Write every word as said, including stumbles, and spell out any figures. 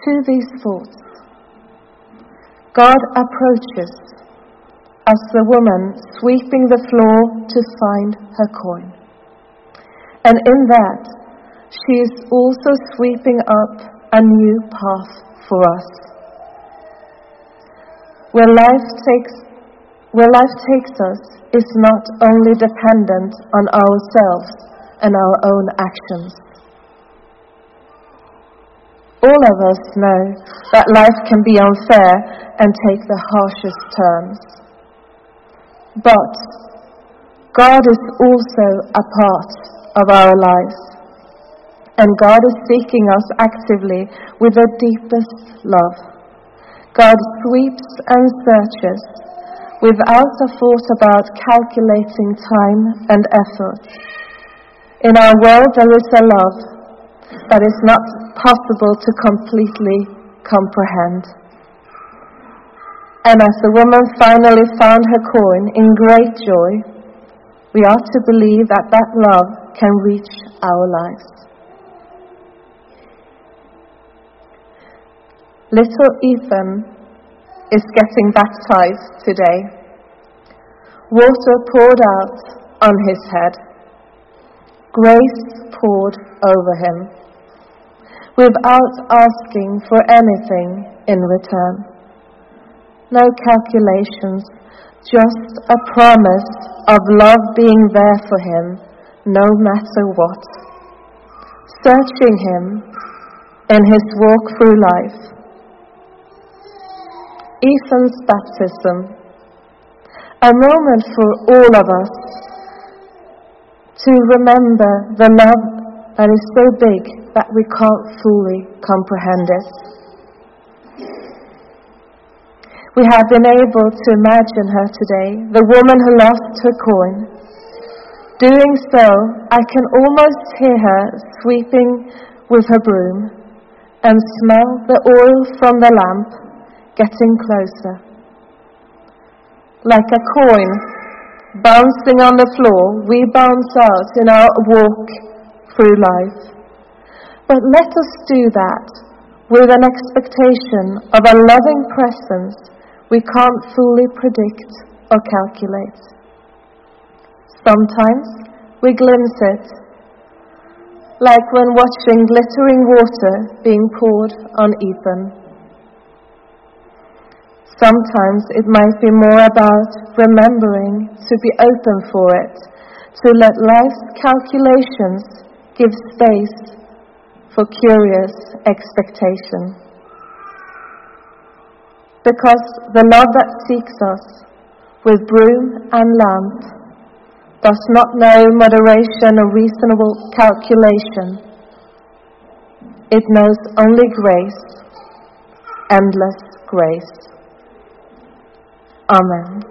to these thoughts, God approaches as the woman sweeping the floor to find her coin. And in that, she is also sweeping up a new path for us. Where life takes, where life takes us is not only dependent on ourselves and our own actions. All of us know that life can be unfair and take the harshest turns. But God is also a part of our lives, and God is seeking us actively with the deepest love. God sweeps and searches without a thought about calculating time and effort. In our world there is a love that is not possible to completely comprehend. And as the woman finally found her coin in great joy, we are to believe that that love can reach our lives. Little Ethan is getting baptized today. Water poured out on his head. Grace poured over him, without asking for anything in return. No calculations, just a promise of love being there for him, no matter what. Searching him in his walk through life. Ethan's baptism, a moment for all of us to remember the love that is so big that we can't fully comprehend it. We have been able to imagine her today, the woman who lost her coin. Doing so, I can almost hear her sweeping with her broom and smell the oil from the lamp getting closer. Like a coin bouncing on the floor, we bounce out in our walk through life. But let us do that with an expectation of a loving presence we can't fully predict or calculate. Sometimes we glimpse it, like when watching glittering water being poured on Ethan. Sometimes it might be more about remembering to be open for it, to let life's calculations give space for curious expectation. Because the love that seeks us with broom and lamp does not know moderation or reasonable calculation. It knows only grace, endless grace. Amen.